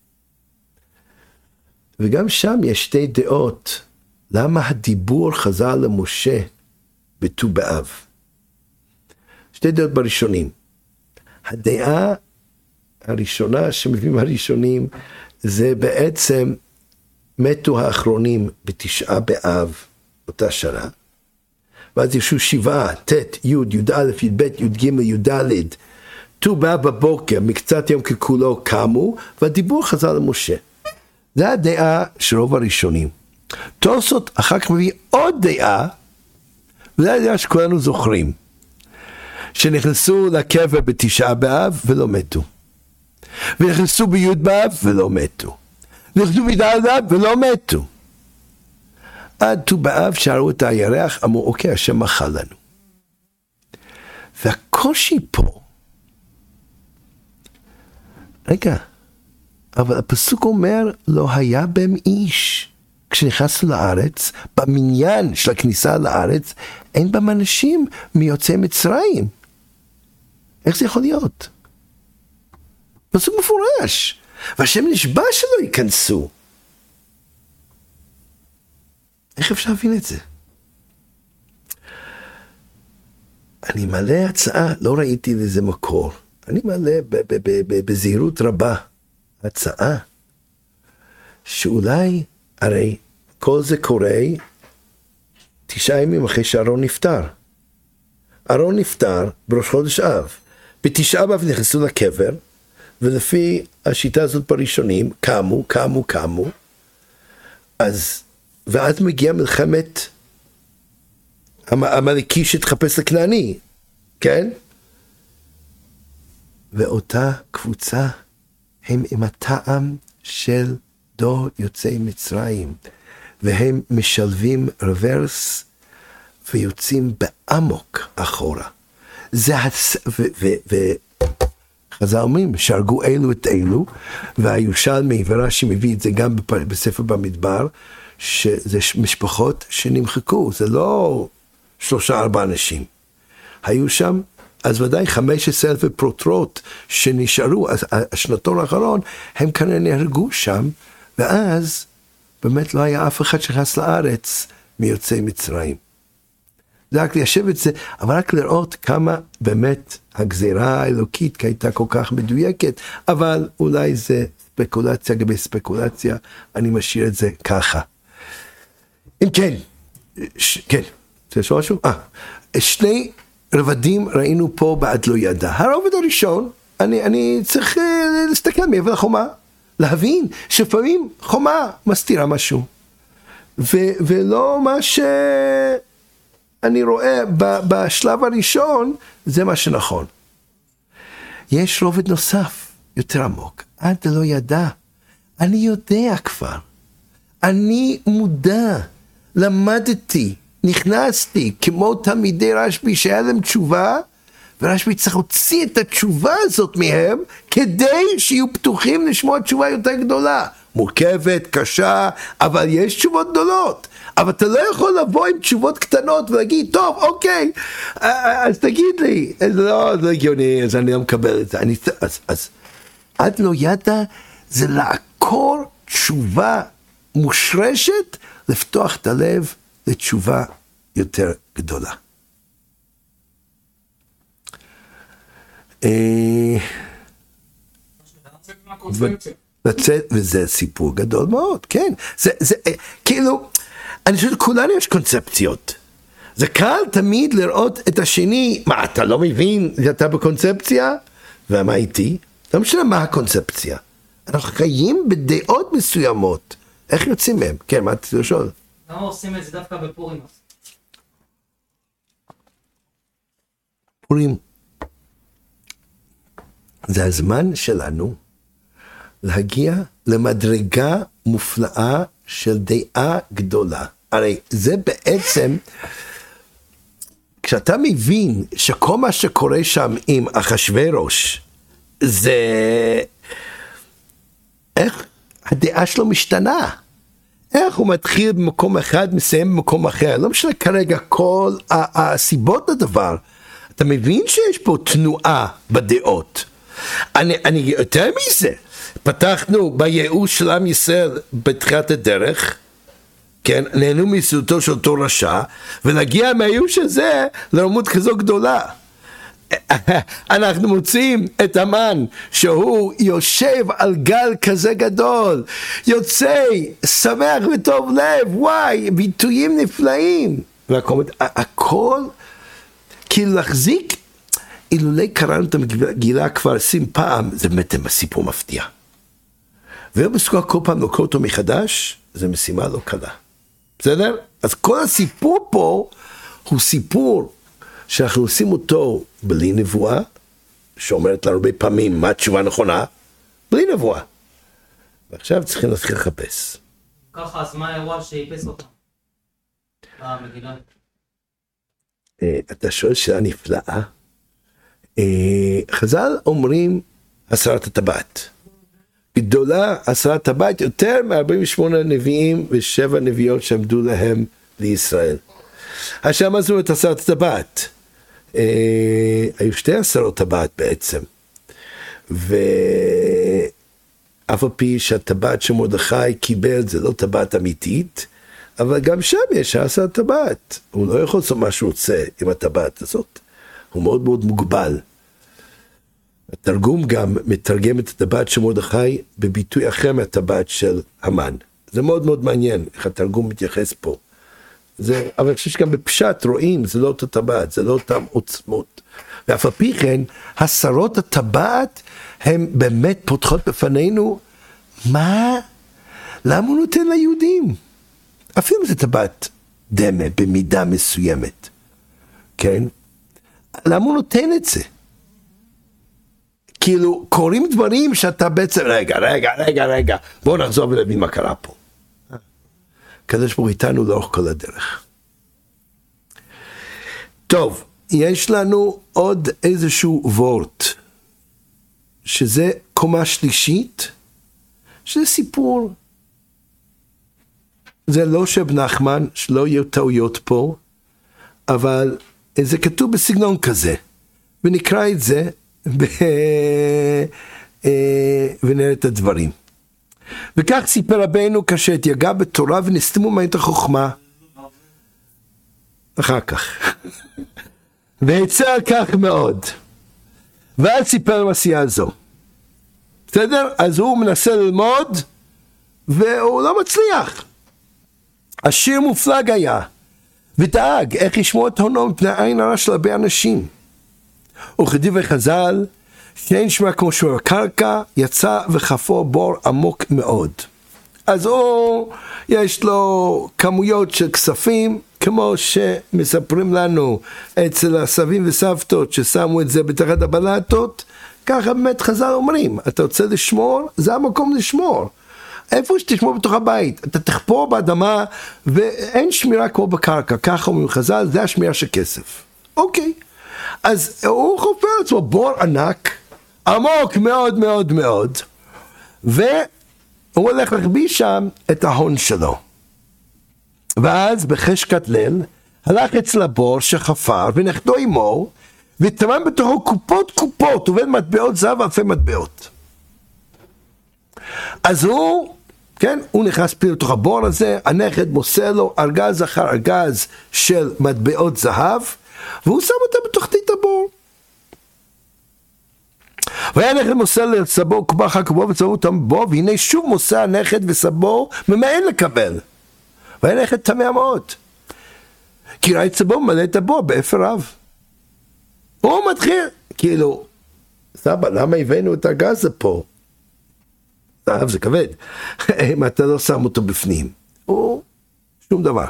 וגם שם יש שתי דעות, למה הדיבור חזר למשה בט"ו באב. שתי דעות בראשונים. הדעה הראשונה שמביאים הראשונים, זה בעצם מתו האחרונים בתשעה באב, אותה שנה. ואז ישו שבעה, ת', י', י"א, י"ב, י"ג, י"ד, ט"ו באב בבוקר, מקצת יום ככולו קמו, והדיבור חזר למשה. זו הדעה של רוב הראשונים. תוספות אחר כך מביא עוד דעה, וזו הדעה שכולנו זוכרים, שנכנסו לקבר בתשעה באב ולא מתו. ונכנסו בי' באב ולא מתו. נכנסו בי"ד באב ולא מתו. עד ט"ו באב שערו את הירח, אמרו, אוקיי, השם מחל לנו. והקושי פה, רגע, אבל הפסוק אומר, לא היה בהם איש. כשנכנסנו לארץ, במניין של הכניסה לארץ, אין בהם אנשים מיוצאי מצרים. איך זה יכול להיות? פסוק מפורש. והשם נשבע שלא ייכנסו. איך אפשר להבין את זה? אני מלא הצעה, לא ראיתי לזה מקור. אני מלא בזהירות רבה הצעה, שאולי, הרי כל זה קורה תשעה ימים אחרי שאהרון נפטר. אהרון נפטר בראש חודש אב. בתשעה באב נכנסו לקבר, ולפי השיטה הזאת בראשונים, קמו, קמו, קמו, אז, ואז מגיעה מלחמת המלכי שתחפש לכנעני, כן? ואותה קבוצה הם עם הטעם של דור יוצאי מצרים, והם משלבים רוורס ויוצאים בעמוק אחורה. זה הס... ו... ו... ו... חז"ל אומרים, שהרגו אלו את אלו, והירושלמי ורש"י מביא את זה גם בספר במדבר, שזה משפחות שנמחקו, זה לא שלושה ארבעה אנשים. היו שם, אז ודאי חמש עשרה אלף פרוטרות שנשארו, השנתון האחרון, הם כנראה נהרגו שם, ואז באמת לא היה אף אחד שנכנס לארץ מיוצאי מצרים. זה רק ליישב את זה, אבל רק לראות כמה באמת הגזירה האלוקית הייתה כל כך מדויקת, אבל אולי זה ספקולציה גבי ספקולציה, אני משאיר את זה ככה. אם כן, ש... כן, זה יש משהו? אה, שני רבדים ראינו פה בעד לא ידע. הרובד הראשון, אני, אני צריך להסתכל מעבר לחומה, להבין שפעמים חומה מסתירה משהו, ו, ולא מה ש... אני רואה בשלב הראשון, זה מה שנכון. יש רובד נוסף, יותר עמוק. עד לא ידע. אני יודע כבר. אני מודע. למדתי. נכנסתי. כמו תלמידי רשב"י שהיה להם תשובה, ורשב"י צריך להוציא את התשובה הזאת מהם, כדי שיהיו פתוחים לשמוע תשובה יותר גדולה. מורכבת, קשה, אבל יש תשובות גדולות. אבל אתה לא יכול לבוא עם תשובות קטנות ולהגיד, טוב, אוקיי, אז תגיד לי. לא, זה הגיוני, אז אני לא מקבל את זה. אני, אז, אז, עד לא ידע, זה לעקור תשובה מושרשת, לפתוח את הלב לתשובה יותר גדולה. לצאת, וזה סיפור גדול מאוד, כן. זה, זה, כאילו, אני חושב שכולנו יש קונספציות. זה קל תמיד לראות את השני, מה, אתה לא מבין, אתה בקונספציה? ומה איתי? לא משנה מה הקונספציה. אנחנו חיים בדעות מסוימות. איך יוצאים מהם? כן, מה אתה לשאול? למה עושים את זה דווקא בפורים? פורים. זה הזמן שלנו להגיע למדרגה מופלאה של דעה גדולה. הרי זה בעצם, כשאתה מבין שכל מה שקורה שם עם אחשוורוש, זה איך הדעה שלו משתנה. איך כך הוא מתחיל במקום אחד, מסיים במקום אחר. לא משנה כרגע כל הסיבות לדבר. אתה מבין שיש פה תנועה בדעות. אני, אני יותר מזה. פתחנו בייאוש של עם ישראל בתחילת הדרך, כן, נהנו מסעודתו של אותו רשע, ולהגיע מהייאוש הזה לרמות כזו גדולה. אנחנו מוצאים את המן שהוא יושב על גל כזה גדול, יוצא שמח וטוב לב, וואי, ביטויים נפלאים, והכל כאילו להחזיק. אילולי קראנו את המגילה כבר עשרים פעם, זה באמת סיפור מפתיע, ובסקוע כל פעם לקרוא אותו מחדש, זה משימה לא קלה. בסדר? אז כל הסיפור פה הוא סיפור שאנחנו עושים אותו בלי נבואה, שאומרת לנו הרבה פעמים מה התשובה הנכונה, בלי נבואה. ועכשיו צריכים להתחיל לחפש. ככה, אז מה האירוע שאיפס אותם? במגילה. אתה שואל שאלה נפלאה. חז"ל אומרים הסרת הטבעת. גדולה הסרת הטבעת יותר מ-ארבעים ושמונה נביאים ושבע נביאות שעמדו להם לישראל. עכשיו מה זאת אומרת הסרת הטבעת? אה, היו שתי הסרות טבעת בעצם. ואף על פי שהטבעת שמרדכי קיבל זה לא טבעת אמיתית, אבל גם שם יש הסרת טבעת. הוא לא יכול לעשות מה שהוא רוצה עם הטבעת הזאת. הוא מאוד מאוד מוגבל. התרגום גם מתרגם את הטבעת של מרדכי בביטוי אחר מהטבעת של המן. זה מאוד מאוד מעניין איך התרגום מתייחס פה. זה, אבל אני חושב שגם בפשט רואים, זה לא אותו טבעת, זה לא אותם עוצמות. ואף על פי כן, הסרות הטבעת הן באמת פותחות בפנינו, מה? למה הוא נותן ליהודים? אפילו זה טבעת דמה במידה מסוימת. כן? למה הוא נותן את זה? כאילו, קוראים דברים שאתה בעצם, רגע, רגע, רגע, רגע, בואו נחזור ולהבין מה קרה פה. הקדוש ברוך הוא איתנו לאורך כל הדרך. טוב, יש לנו עוד איזשהו וורט, שזה קומה שלישית, שזה סיפור. זה לא שב נחמן, שלא יהיו טעויות פה, אבל זה כתוב בסגנון כזה, ונקרא את זה, ב... ונראה את הדברים. וכך סיפר רבנו כאשר התייגע בתורה ונסתמו מעט החוכמה. אחר כך. והצע על כך מאוד. ואז סיפר מעשייה הזו. בסדר? אז הוא מנסה ללמוד, והוא לא מצליח. השיר מופלג היה, ודאג איך ישמור את הונו מפני עין הרע של הרבה אנשים. וכדברי חז"ל, שאין שמע כמו שומר הקרקע, יצא וחפור בור עמוק מאוד. אז הוא, יש לו כמויות של כספים, כמו שמספרים לנו אצל הסבים וסבתות ששמו את זה בתחת הבלטות, ככה באמת חז"ל אומרים, אתה רוצה לשמור, זה המקום לשמור. איפה שתשמור בתוך הבית, אתה תחפור באדמה ואין שמירה כמו בקרקע, ככה אומרים חז"ל, זה השמירה של כסף. אוקיי. אז הוא חופר עצמו בור ענק, עמוק מאוד מאוד מאוד, והוא הולך להחביא שם את ההון שלו. ואז בחשכת ליל, הלך אצל הבור שחפר ונחדו עמו, וטמן בתוכו קופות קופות, ובין מטבעות זהב ואלפי מטבעות. אז הוא, כן, הוא נכנס פי לתוך הבור הזה, הנכד מוסר לו ארגז אחר ארגז של מטבעות זהב, והוא שם אותה בתחתית הבור. והיה הנכד מוסר לסבו קופה אחר קופה וצבו אותם בו, והנה שוב מוסר הנכד וסבו ממאן לקבל. והיה הנכד תמה מאוד, כי ראית סבו מלא את הבור באפר רב. הוא מתחיל, כאילו, סבא, למה הבאנו את הגז פה? זהב זה כבד, אם אתה לא שם אותו בפנים, הוא שום דבר.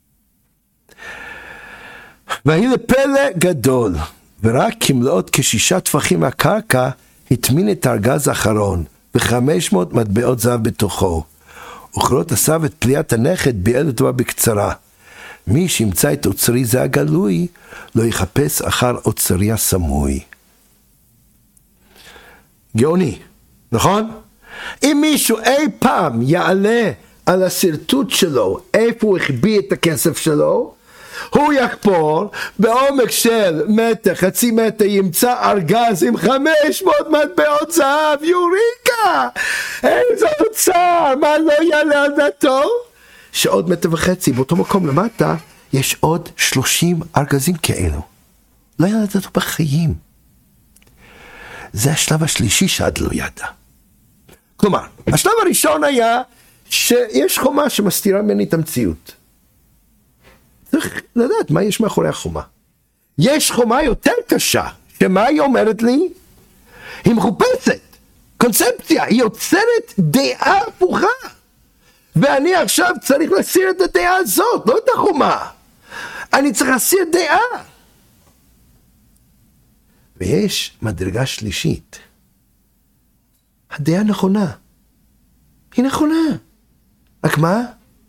והיא לפלא גדול, ורק כמלאות כשישה טפחים מהקרקע, התמין את הארגז האחרון, וחמש מאות מטבעות זהב בתוכו. וכלות אסף את פליאת הנכד ביעל אותו בקצרה. מי שימצא את אוצרי זה הגלוי, לא יחפש אחר אוצרי הסמוי. גאוני, נכון? אם מישהו אי פעם יעלה על השרטוט שלו, איפה הוא החביא את הכסף שלו, הוא יחפור בעומק של מטר, חצי מטר, ימצא ארגז עם חמש מאות מטבעות זהב, יוריקה! איזה אוצר, מה לא יעלה על דעתו? שעוד מטר וחצי, באותו מקום למטה, יש עוד שלושים ארגזים כאלו. לא יעלה על דעתו בחיים. זה השלב השלישי שעד לא ידע. כלומר, השלב הראשון היה שיש חומה שמסתירה ממני את המציאות. צריך לדעת מה יש מאחורי החומה. יש חומה יותר קשה, שמה היא אומרת לי? היא מחופשת, קונספציה, היא יוצרת דעה הפוכה. ואני עכשיו צריך להסיר את הדעה הזאת, לא את החומה. אני צריך להסיר דעה. ויש מדרגה שלישית. הדעה נכונה. היא נכונה. רק מה?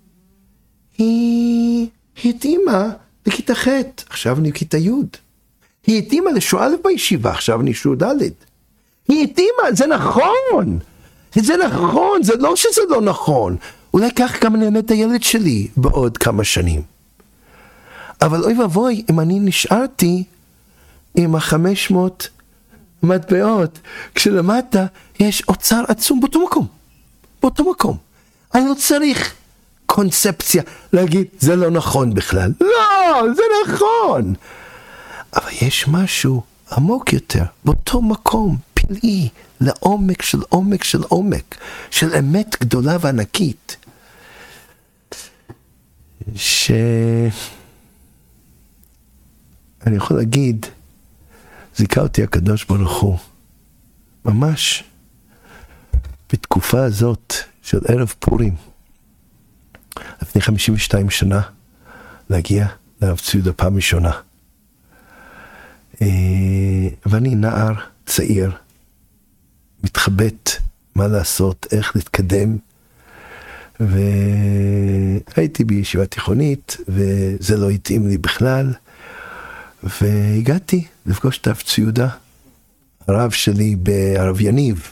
היא... היא התאימה לכיתה ח', עכשיו אני בכיתה י'. היא התאימה לשעה א' בישיבה, עכשיו אני שעה ד'. היא התאימה, זה נכון. זה נכון, זה לא שזה לא נכון. אולי כך גם אני אלמד את הילד שלי בעוד כמה שנים. אבל אוי ואבוי, אם אני נשארתי עם החמש מאות מטבעות, כשלמטה יש אוצר עצום באותו מקום. באותו מקום. אני לא צריך קונספציה להגיד, זה לא נכון בכלל. לא, זה נכון. אבל יש משהו עמוק יותר, באותו מקום, פלאי, לעומק של עומק של עומק, של אמת גדולה וענקית, ש... אני יכול להגיד, זיכה אותי הקדוש ברוך הוא, ממש בתקופה הזאת של ערב פורים, לפני חמישים ושתיים שנה, להגיע לרב ציודה פעם ראשונה. ואני נער צעיר, מתחבט מה לעשות, איך להתקדם, והייתי בישיבה תיכונית, וזה לא התאים לי בכלל, והגעתי לפגוש את הרב ציודה, הרב שלי בערב יניב,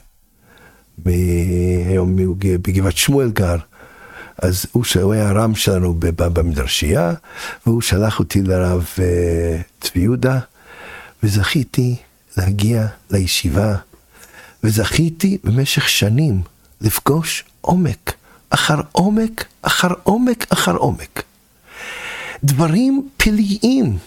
היום הוא בגבעת שמואל גר, אז הוא, הוא היה הרם שלנו במדרשייה, והוא שלח אותי לרב צבי יהודה, וזכיתי להגיע לישיבה, וזכיתי במשך שנים לפגוש עומק, אחר עומק, אחר עומק, אחר עומק. דברים פלאיים.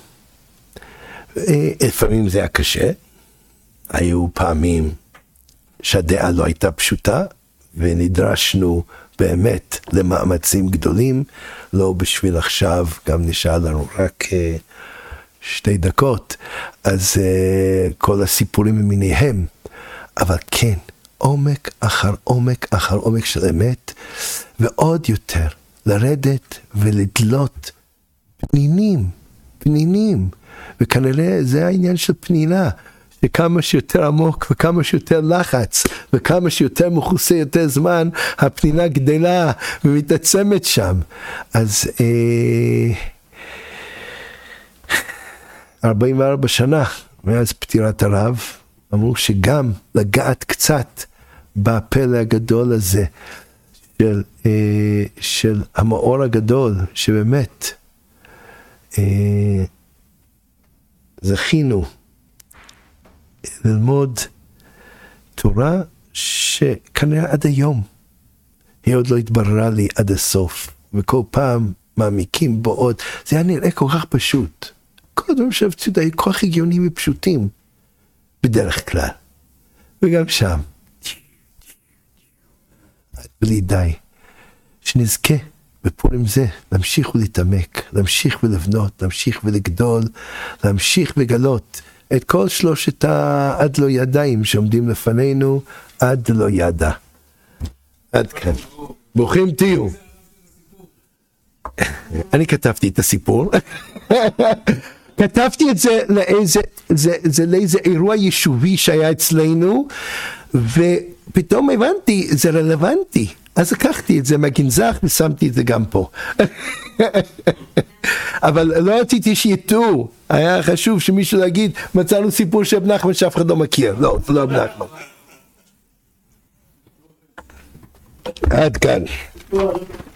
לפעמים זה היה קשה, היו פעמים שהדעה לא הייתה פשוטה, ונדרשנו באמת למאמצים גדולים, לא בשביל עכשיו, גם נשאר לנו רק שתי דקות, אז כל הסיפורים ממיניהם, אבל כן, עומק אחר עומק אחר עומק של אמת, ועוד יותר, לרדת ולדלות פנינים, פנינים, וכנראה זה העניין של פנינה, שכמה שיותר עמוק וכמה שיותר לחץ וכמה שיותר מכוסה יותר זמן, הפנינה גדלה ומתעצמת שם. אז אה, ארבעים וארבע שנה מאז פטירת הרב, אמרו שגם לגעת קצת בפלא הגדול הזה של, אה, של המאור הגדול, שבאמת אה, זכינו ללמוד תורה שכנראה עד היום היא עוד לא התבררה לי עד הסוף, וכל פעם מעמיקים בו עוד. זה היה נראה כל כך פשוט, כל הדברים שהרב ציודה היו כל כך הגיוניים ופשוטים בדרך כלל, וגם שם בלי די, שנזכה בפורים זה להמשיך ולהתעמק, להמשיך ולבנות, להמשיך ולגדול, להמשיך וגלות את כל שלושת העד לא ידיים שעומדים לפנינו, עד לא ידע. עד כאן. ברוכים תהיו. אני כתבתי את הסיפור. כתבתי את זה לאיזה, זה, זה לאיזה אירוע יישובי שהיה אצלנו, ופתאום הבנתי, זה רלוונטי. אז לקחתי את זה מהגנזך ושמתי את זה גם פה. אבל לא רציתי שיתאו, היה חשוב שמישהו להגיד, מצאנו סיפור של בן נחמן שאף אחד לא מכיר. לא, זה לא בן נחמן. עד כאן.